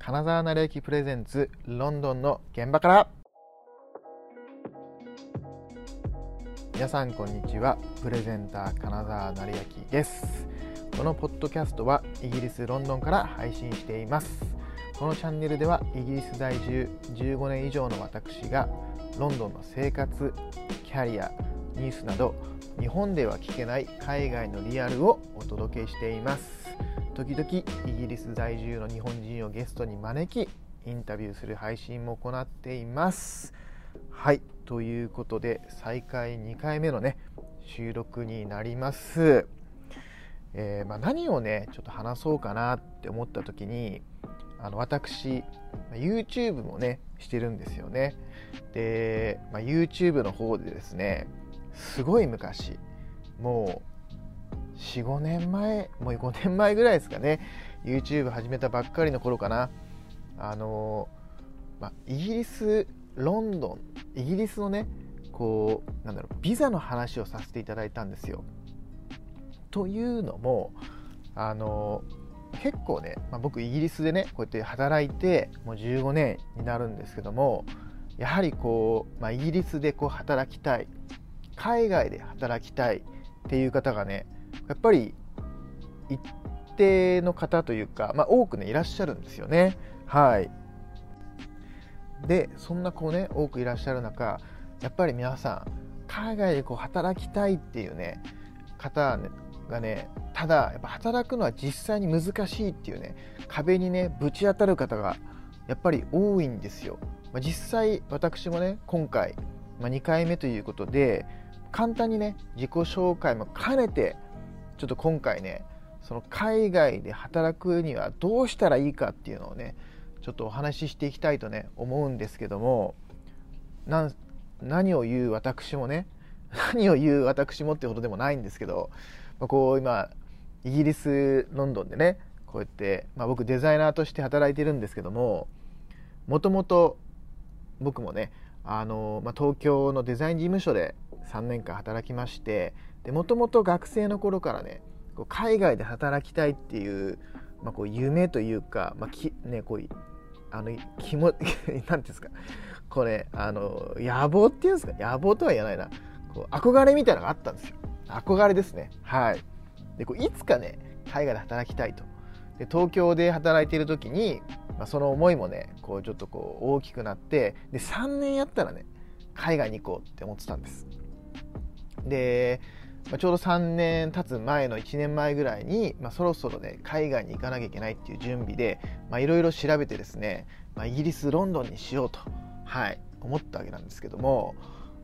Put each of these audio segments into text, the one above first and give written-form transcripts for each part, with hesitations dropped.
金沢成行プレゼンツロンドンの現場から。皆さんこんにちは。プレゼンター金沢成行です。このポッドキャストはイギリスロンドンから配信しています。このチャンネルではイギリス在住15年以上の私がロンドンの生活、キャリア、ニュースなど日本では聞けない海外のリアルをお届けしています。時々イギリス在住の日本人をゲストに招きインタビューする配信も行っています。はい、ということで再開2回目のね収録になります。何をねちょっと話そうかなって思った時に私 YouTube もねしてるんですよね。で、YouTube の方でですねすごい昔もう 4,5 年前もう5年前ぐらいですかね YouTube 始めたばっかりの頃かなイギリスロンドンイギリスのねビザの話をさせていただいたんですよ。というのも結構ね、僕イギリスでねこうやって働いてもう15年になるんですけども、やはりイギリスで働きたい、海外で働きたいっていう方がねやっぱり一定の方というか、多くねいらっしゃるんですよね。はい。でそんな多くいらっしゃる中、やっぱり皆さん海外で働きたいっていうね方がね、ただやっぱ働くのは実際に難しいっていうね壁にねぶち当たる方がやっぱり多いんですよ。実際私もね今回、2回目ということで簡単にね自己紹介も兼ねてちょっと今回ねその海外で働くにはどうしたらいいかっていうのをねちょっとお話ししていきたいとね思うんですけども、何を言う私もってほどでもないんですけど、今イギリスロンドンでねこうやって、僕デザイナーとして働いてるんですけども、もともと僕もね東京のデザイン事務所で3年間働きまして、もともと学生の頃からね海外で働きたいっていう、夢というか、なんていうんですか野望っていうんですか、野望とは言わないな、憧れみたいなのがあったんですよ。憧れですね。はい。でいつかね海外で働きたいと。で東京で働いている時に、その思いもねちょっと大きくなって、で3年やったらね海外に行こうって思ってたんです。で、ちょうど3年経つ前の1年前ぐらいに、そろそろね海外に行かなきゃいけないっていう準備でいろいろ調べてですね、イギリスロンドンにしようと、思ったわけなんですけども、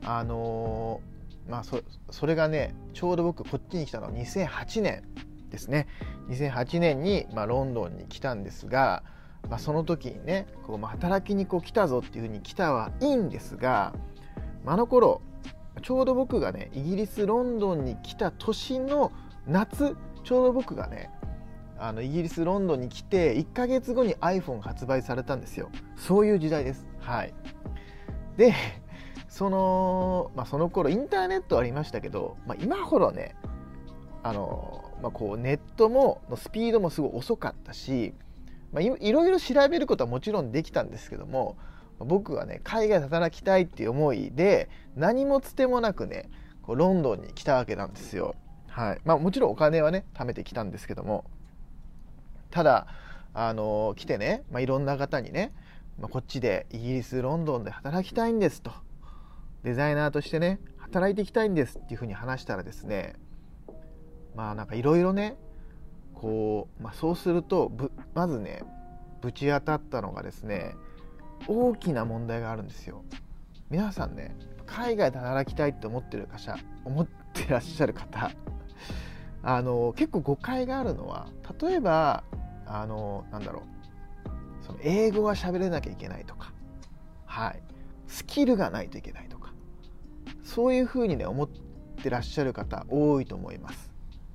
それがねちょうど僕こっちに来たのは2008年ですね。2008年に、ロンドンに来たんですが、その時にね働きに来たぞっていうふうに来たはいいんですが、あの頃ちょうど僕がねイギリスロンドンに来た年の夏、ちょうど僕がねイギリスロンドンに来て1ヶ月後に iPhone が発売されたんですよ。そういう時代です。はい。でその頃インターネットありましたけど、今ほどねネットのスピードもすごい遅かったし、いろいろ調べることはもちろんできたんですけども、僕はね海外で働きたいっていう思いで何もつてもなくねロンドンに来たわけなんですよ。はい。もちろんお金はね貯めてきたんですけども、ただ来てね、いろんな方にね、こっちでイギリスロンドンで働きたいんですと、デザイナーとしてね働いていきたいんですっていうふうに話したらですね、いろいろねそうするとまずねぶち当たったのがですね、大きな問題があるんですよ。皆さんね海外で働きたいって思ってらっしゃる方結構誤解があるのは、例えばその英語が喋れなきゃいけないとか、スキルがないといけないとか、そういうふうにね思ってらっしゃる方多いと思います。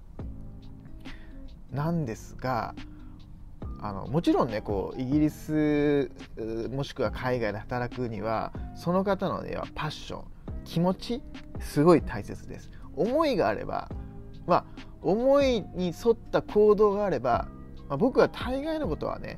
なんですがもちろんねイギリスもしくは海外で働くにはその方のねパッション、気持ちすごい大切です。思いがあれば、思いに沿った行動があれば、僕は大概のことはね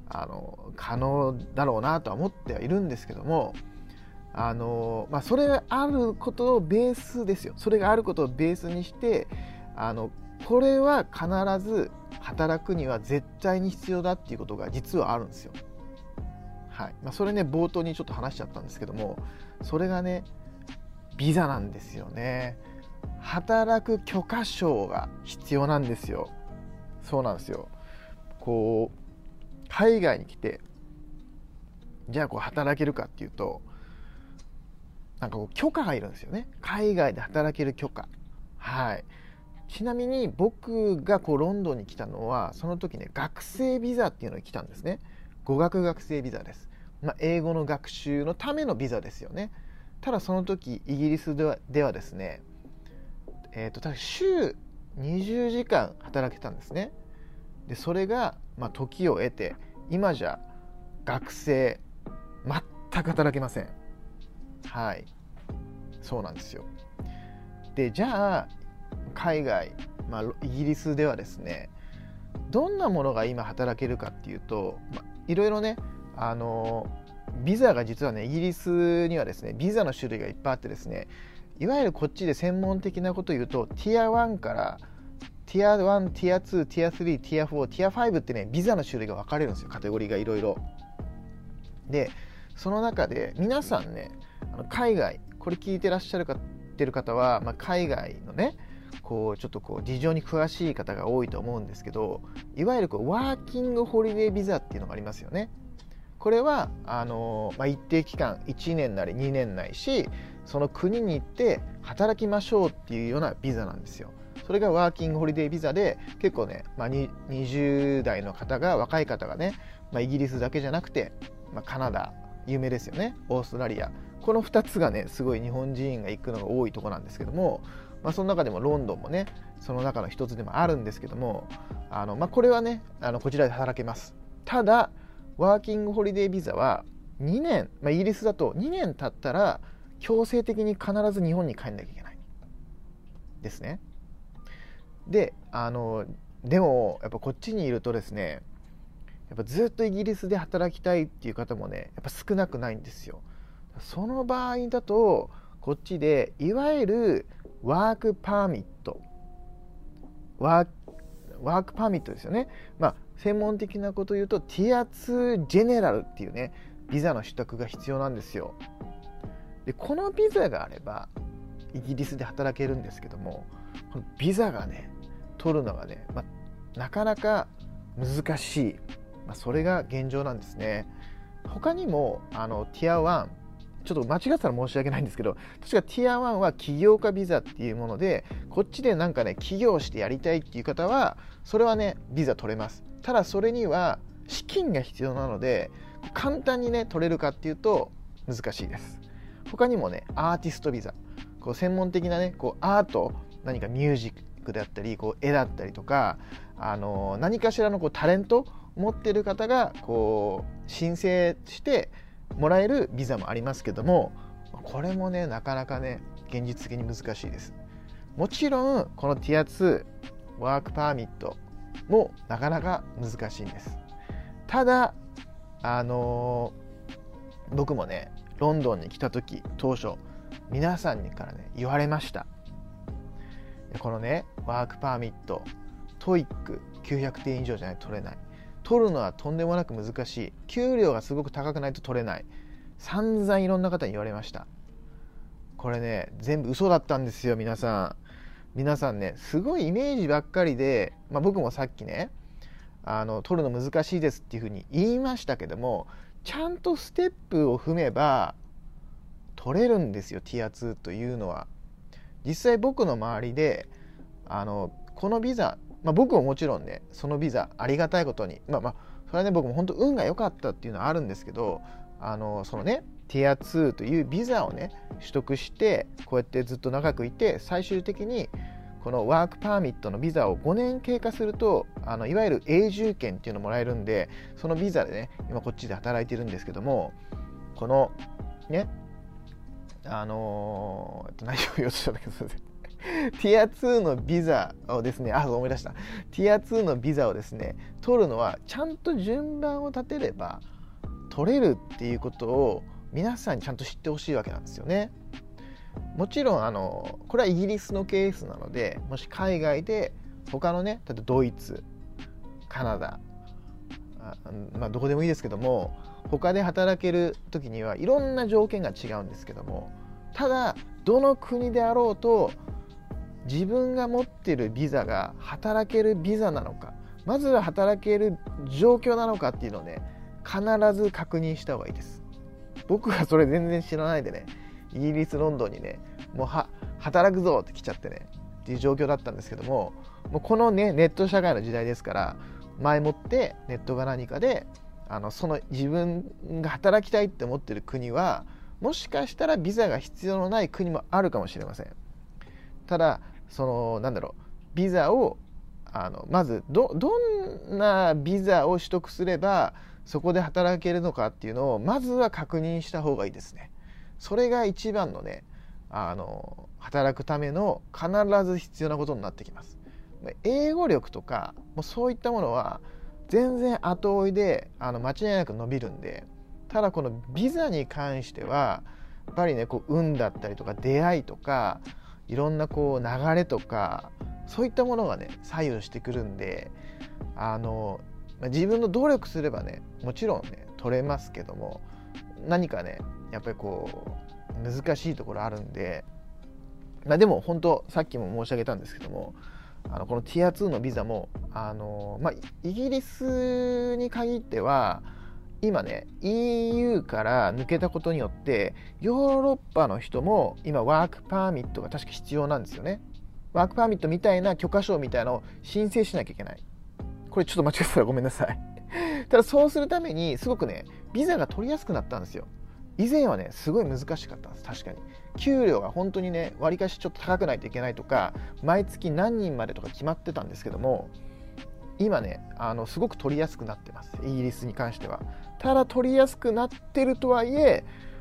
可能だろうなとは思ってはいるんですけども、それがあることをベースですよ。それがあることをベースにしてこれは必ず働くには絶対に必要だっていうことが実はあるんですよ。はい。それね冒頭にちょっと話しちゃったんですけども、それがねビザなんですよね。働く許可証が必要なんですよ。そうなんですよ。こう海外に来てじゃあ働けるかっていうと、なんか許可がいるんですよね。海外で働ける許可。はい。ちなみに僕がロンドンに来たのはその時ね学生ビザっていうのに来たんですね。語学学生ビザです。英語の学習のためのビザですよね。ただその時イギリスではですね、確か週20時間働けたんですね。でそれが時を経て今じゃ学生全く働けません。はい、そうなんですよ。でじゃあ海外、イギリスではですねどんなものが今働けるかっていうと、いろいろねビザが実はねイギリスにはですねビザの種類がいっぱいあってですね、いわゆるこっちで専門的なことを言うとティア1からティア1、ティア2、ティア3、ティア4、ティア5ってねビザの種類が分かれるんですよ。カテゴリーがいろいろで、その中で皆さんね海外これ聞いてらっしゃる方は、海外のねちょっと事情に詳しい方が多いと思うんですけど、いわゆるワーキングホリデービザっていうのがありますよね。これは一定期間1年なり2年ないしその国に行って働きましょうっていうようなビザなんですよ。それがワーキングホリデービザで結構ね、20代の方が若い方がね、イギリスだけじゃなくて、カナダ有名ですよね、オーストラリア、この2つがねすごい日本人が行くのが多いところなんですけども、その中でもロンドンもねその中の一つでもあるんですけども、これはねこちらで働けます。ただワーキングホリデービザは2年、イギリスだと2年経ったら強制的に必ず日本に帰んなきゃいけないですね。ででもやっぱこっちにいるとですね、やっぱずっとイギリスで働きたいっていう方もねやっぱ少なくないんですよ。その場合だとこっちでいわゆるワークパーミットワークパーミットですよね。専門的なことを言うとティア2ジェネラルっていうねビザの取得が必要なんですよ。でこのビザがあればイギリスで働けるんですけども、このビザがね取るのがね、なかなか難しい、それが現状なんですね。他にもティア1ちょっと間違ってたら申し訳ないんですけど、確かティア1は起業家ビザっていうもので、こっちでなんかね起業してやりたいっていう方はそれはねビザ取れます。ただそれには資金が必要なので簡単にね取れるかっていうと難しいです。他にもねアーティストビザ、専門的なねアート、何かミュージックであったり絵だったりとか何かしらのタレントを持っている方が申請してもらえるビザもありますけども、これもねなかなかね現実的に難しいです。もちろんこのティア2ワークパーミットもなかなか難しいんです。ただ僕もねロンドンに来た時当初皆さんにからね言われました。このねワークパーミット TOEIC900 点以上じゃないと取れない、取るのはとんでもなく難しい、給料がすごく高くないと取れない、散々いろんな方に言われました。これね全部嘘だったんですよ。皆さんねすごいイメージばっかりで、僕もさっきね取るの難しいですっていうふうに言いましたけども、ちゃんとステップを踏めば取れるんですよ。ティア2というのは実際僕の周りでこのビザ、僕ももちろんねそのビザありがたいことにそれはね僕も本当運が良かったっていうのはあるんですけど、そのねティア2というビザをね取得してこうやってずっと長くいて、最終的にこのワークパーミットのビザを5年経過するといわゆる永住権っていうのをもらえるんで、そのビザでね今こっちで働いてるんですけども、このね何を言おうとしたんだけどティア2のビザをですね、思い出した。ティア2のビザをですね、取るのはちゃんと順番を立てれば取れるっていうことを皆さんにちゃんと知ってほしいわけなんですよね。もちろんこれはイギリスのケースなので、もし海外で他のね、例えばドイツ、カナダ、どこでもいいですけども、他で働ける時にはいろんな条件が違うんですけども、ただどの国であろうと自分が持っているビザが働けるビザなのか、まずは働ける状況なのかっていうのをね、必ず確認した方がいいです。僕はそれ全然知らないでね、イギリスロンドンにね、もう働くぞって来ちゃってねっていう状況だったんですけども、もうこのねネット社会の時代ですから、前もってネットが何かでその自分が働きたいって思ってる国はもしかしたらビザが必要のない国もあるかもしれません。ただビザをまずどんなビザを取得すればそこで働けるのかっていうのをまずは確認した方がいいですね。それが一番のね働くための必ず必要なことになってきます。英語力とかもうそういったものは全然後追いで間違いなく伸びるんで、ただこのビザに関してはやっぱりね運だったりとか出会いとかいろんな流れとかそういったものがね左右してくるんで、自分の努力すればねもちろんね取れますけども、何かねやっぱり難しいところあるんで、でも本当さっきも申し上げたんですけども、このティア2のビザもイギリスに限っては今ね EU から抜けたことによってヨーロッパの人も今ワークパーミットが確か必要なんですよね。ワークパーミットみたいな許可証みたいなのを申請しなきゃいけない。これちょっと間違ってたらごめんなさい。ただそうするためにすごくねビザが取りやすくなったんですよ。以前はねすごい難しかったんです。確かに給料が本当にねわりかしちょっと高くないといけないとか、毎月何人までとか決まってたんですけども、今ねすごく取りやすくなってます、イギリスに関しては。ただ取りやすくなってるとはいえ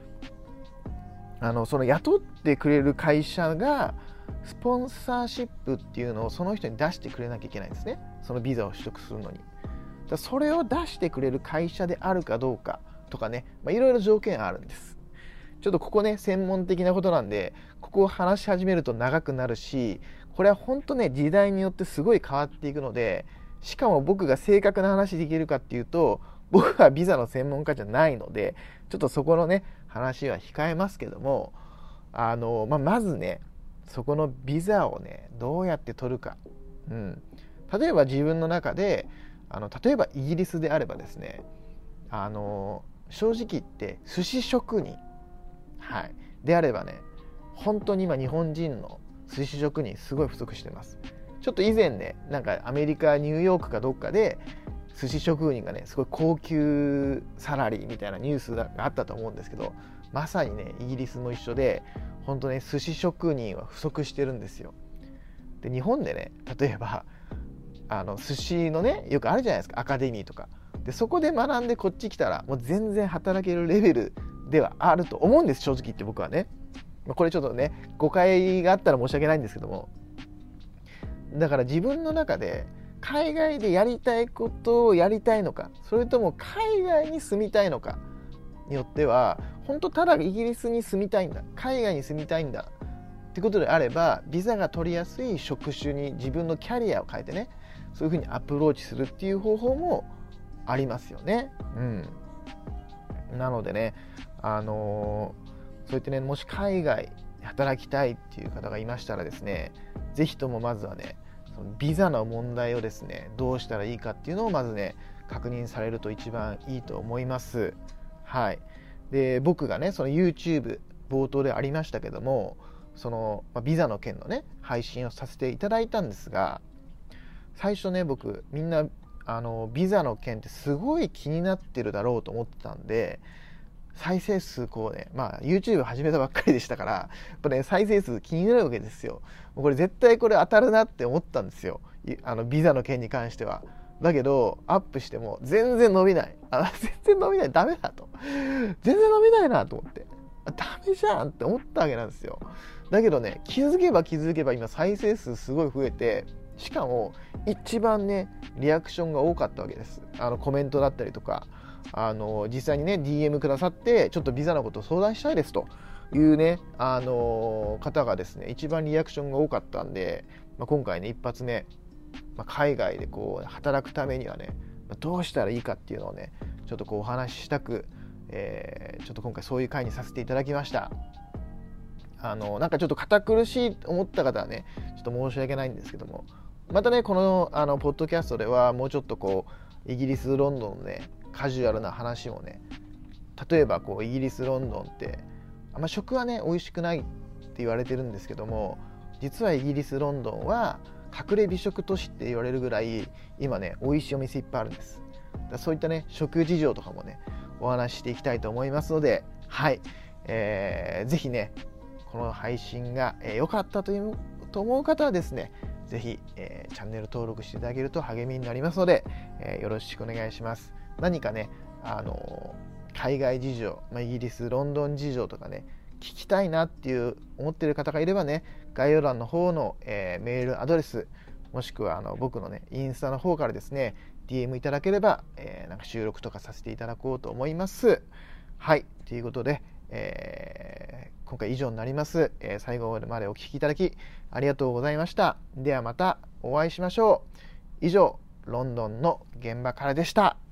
その雇ってくれる会社がスポンサーシップっていうのをその人に出してくれなきゃいけないんですね、そのビザを取得するのに。だそれを出してくれる会社であるかどうかとかね、いろいろ条件あるんです。ちょっとここね専門的なことなんで、ここを話し始めると長くなるし、これは本当ね時代によってすごい変わっていくので、しかも僕が正確な話できるかっていうと僕はビザの専門家じゃないので、ちょっとそこのね話は控えますけども、まずねそこのビザをねどうやって取るか、例えば自分の中で例えばイギリスであればですね、正直言って寿司職人、であればね本当に今日本人の寿司職人すごい不足してます。ちょっと以前ねアメリカニューヨークかどっかで寿司職人がねすごい高級サラリーみたいなニュースがあったと思うんですけど、まさにねイギリスも一緒で本当ね寿司職人は不足してるんですよ。で日本でね例えば寿司のねよくあるじゃないですか、アカデミーとかで、そこで学んでこっち来たらもう全然働けるレベルではあると思うんです、正直言って僕はね。これちょっとね誤解があったら申し訳ないんですけども、だから自分の中で海外でやりたいことをやりたいのか、それとも海外に住みたいのかによっては、本当ただイギリスに住みたいんだ、海外に住みたいんだってことであれば、ビザが取りやすい職種に自分のキャリアを変えてね、そういうふうにアプローチするっていう方法もありますよね。なのでね、そうやってね、もし海外で働きたいっていう方がいましたらですね、ぜひともまずはね、そのビザの問題をですね、どうしたらいいかっていうのをまずね、確認されると一番いいと思います。で、僕がね、その YouTube 冒頭でありましたけども、そのビザの件のね、配信をさせていただいたんですが、最初ね、僕みんなビザの件ってすごい気になってるだろうと思ってたんで、再生数YouTube 始めたばっかりでしたから、やっぱね再生数気になるわけですよ。もうこれ絶対これ当たるなって思ったんですよ、ビザの件に関しては。だけどアップしても全然伸びない、全然伸びない、ダメだと、全然伸びないなと思って、ダメじゃんって思ったわけなんですよ。 だけどね、気づけば今再生数すごい増えて、しかも一番ねリアクションが多かったわけです。コメントだったりとか、実際にね DM くださって、ちょっとビザのことを相談したいですというね、方がですね一番リアクションが多かったんで、今回ね一発目、海外でこう働くためにはねどうしたらいいかっていうのをねちょっとこうお話ししたく、ちょっと今回そういう回にさせていただきました。なんかちょっと堅苦しいと思った方はねちょっと申し訳ないんですけども、またねこのポッドキャストではもうちょっとこうイギリスロンドンのねカジュアルな話もね、例えばこうイギリスロンドンってあんま食はね美味しくないって言われてるんですけども、実はイギリスロンドンは隠れ美食都市って言われるぐらい今ね美味しいお店いっぱいあるんです。そういったね食事情とかもねお話ししていきたいと思いますので、はい、ぜひねこの配信が良かったと思う方はですね、ぜひ、チャンネル登録していただけると励みになりますので、よろしくお願いします。何かね、海外事情、イギリスロンドン事情とかね聞きたいなっていう思っている方がいればね、概要欄の方の、メールアドレス、もしくは僕のねインスタの方からですね DM いただければ、なんか収録とかさせていただこうと思います。はい、ということで、今回以上になります。最後までお聞きいただきありがとうございました。ではまたお会いしましょう。以上、ロンドンの現場からでした。